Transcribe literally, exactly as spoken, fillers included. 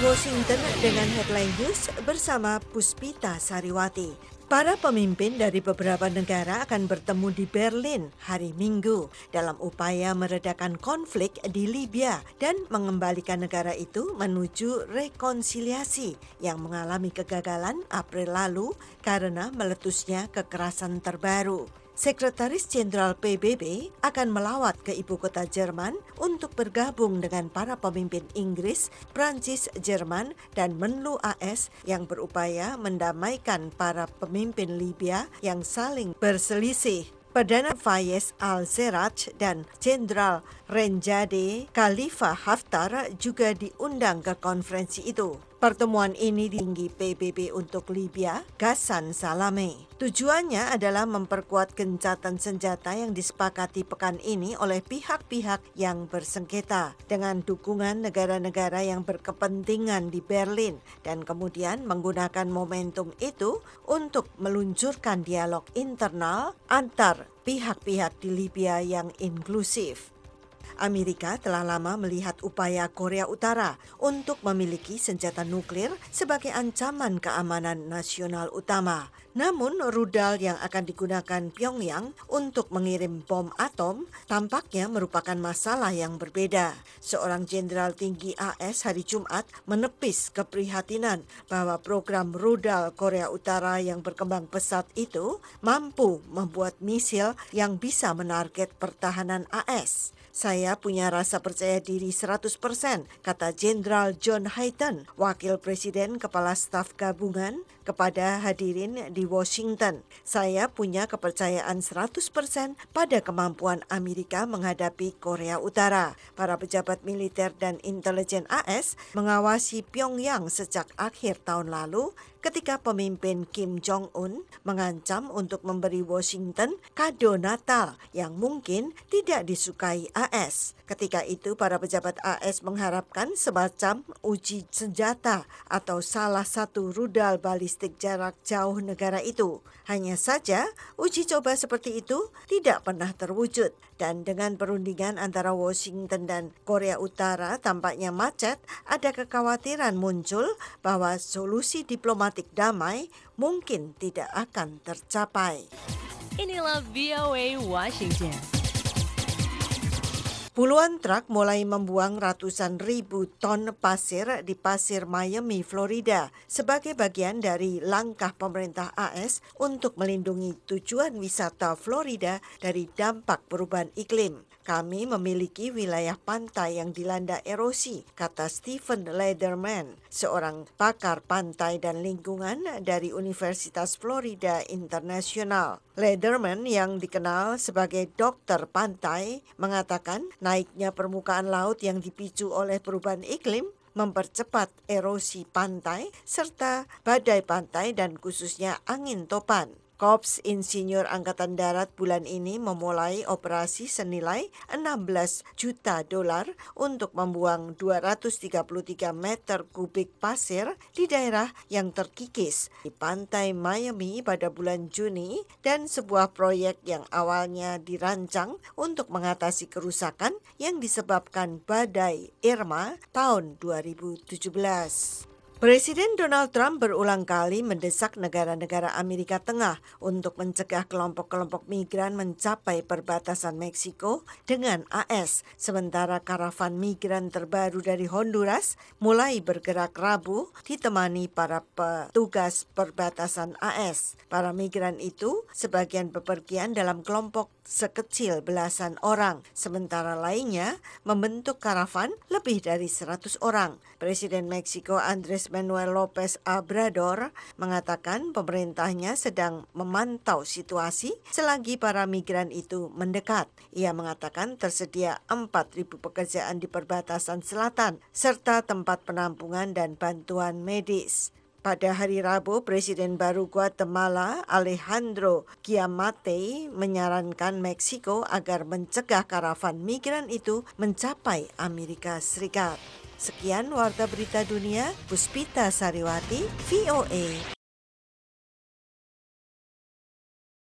Washington dengan headline news bersama Puspita Sariwati. Para pemimpin dari beberapa negara akan bertemu di Berlin hari Minggu dalam upaya meredakan konflik di Libya dan mengembalikan negara itu menuju rekonsiliasi yang mengalami kegagalan April lalu karena meletusnya kekerasan terbaru. Sekretaris Jenderal P B B akan melawat ke ibu kota Jerman untuk bergabung dengan para pemimpin Inggris, Prancis, Jerman, dan Menlu A S yang berupaya mendamaikan para pemimpin Libya yang saling berselisih. Perdana Fayez al-Serraj dan Jenderal Renjade Khalifa Haftar juga diundang ke konferensi itu. Pertemuan ini ditinggi P B B untuk Libya, Ghassan Salameh. Tujuannya adalah memperkuat gencatan senjata yang disepakati pekan ini oleh pihak-pihak yang bersengketa dengan dukungan negara-negara yang berkepentingan di Berlin dan kemudian menggunakan momentum itu untuk meluncurkan dialog internal antar pihak-pihak di Libya yang inklusif. Amerika telah lama melihat upaya Korea Utara untuk memiliki senjata nuklir sebagai ancaman keamanan nasional utama. Namun, rudal yang akan digunakan Pyongyang untuk mengirim bom atom tampaknya merupakan masalah yang berbeda. Seorang jenderal tinggi A S hari Jumat menepis keprihatinan bahwa program rudal Korea Utara yang berkembang pesat itu mampu membuat misil yang bisa menarget pertahanan A S. Saya punya rasa percaya diri seratus persen, kata Jenderal John Hayton, Wakil Presiden Kepala Staf Gabungan, kepada hadirin di Washington. Saya punya kepercayaan seratus persen pada kemampuan Amerika menghadapi Korea Utara. Para pejabat militer dan intelijen A S mengawasi Pyongyang sejak akhir tahun lalu ketika pemimpin Kim Jong-un mengancam untuk memberi Washington kado Natal yang mungkin tidak disukai A S. Ketika itu para pejabat A S mengharapkan semacam uji senjata atau salah satu rudal balistik jarak jauh negara itu. Hanya saja uji coba seperti itu tidak pernah terwujud dan dengan perundingan antara Washington dan Korea Utara tampaknya macet, ada kekhawatiran muncul bahwa solusi diplomatik damai mungkin tidak akan tercapai. Inilah V O A Washington. Puluhan truk mulai membuang ratusan ribu ton pasir di pasir Miami, Florida sebagai bagian dari langkah pemerintah A S untuk melindungi tujuan wisata Florida dari dampak perubahan iklim. Kami memiliki wilayah pantai yang dilanda erosi, kata Stephen Lederman, seorang pakar pantai dan lingkungan dari Universitas Florida International. Lederman yang dikenal sebagai dokter pantai mengatakan naiknya permukaan laut yang dipicu oleh perubahan iklim mempercepat erosi pantai serta badai pantai dan khususnya angin topan. Korps Insinyur Angkatan Darat bulan ini memulai operasi senilai enam belas juta dolar untuk membuang dua ratus tiga puluh tiga meter kubik pasir di daerah yang terkikis di pantai Miami pada bulan Juni dan sebuah proyek yang awalnya dirancang untuk mengatasi kerusakan yang disebabkan badai Irma tahun dua ribu tujuh belas. Presiden Donald Trump berulang kali mendesak negara-negara Amerika Tengah untuk mencegah kelompok-kelompok migran mencapai perbatasan Meksiko dengan A S, sementara karavan migran terbaru dari Honduras mulai bergerak Rabu ditemani para petugas perbatasan A S. Para migran itu sebagian bepergian dalam kelompok sekecil belasan orang, sementara lainnya membentuk karavan lebih dari seratus orang. Presiden Meksiko Andres Manuel López Obrador mengatakan pemerintahnya sedang memantau situasi selagi para migran itu mendekat. Ia mengatakan tersedia empat ribu pekerjaan di perbatasan selatan serta tempat penampungan dan bantuan medis. Pada hari Rabu, Presiden baru Guatemala Alejandro Giammattei menyarankan Meksiko agar mencegah karavan migran itu mencapai Amerika Serikat. Sekian Warta Berita Dunia, Puspita Sariwati, V O A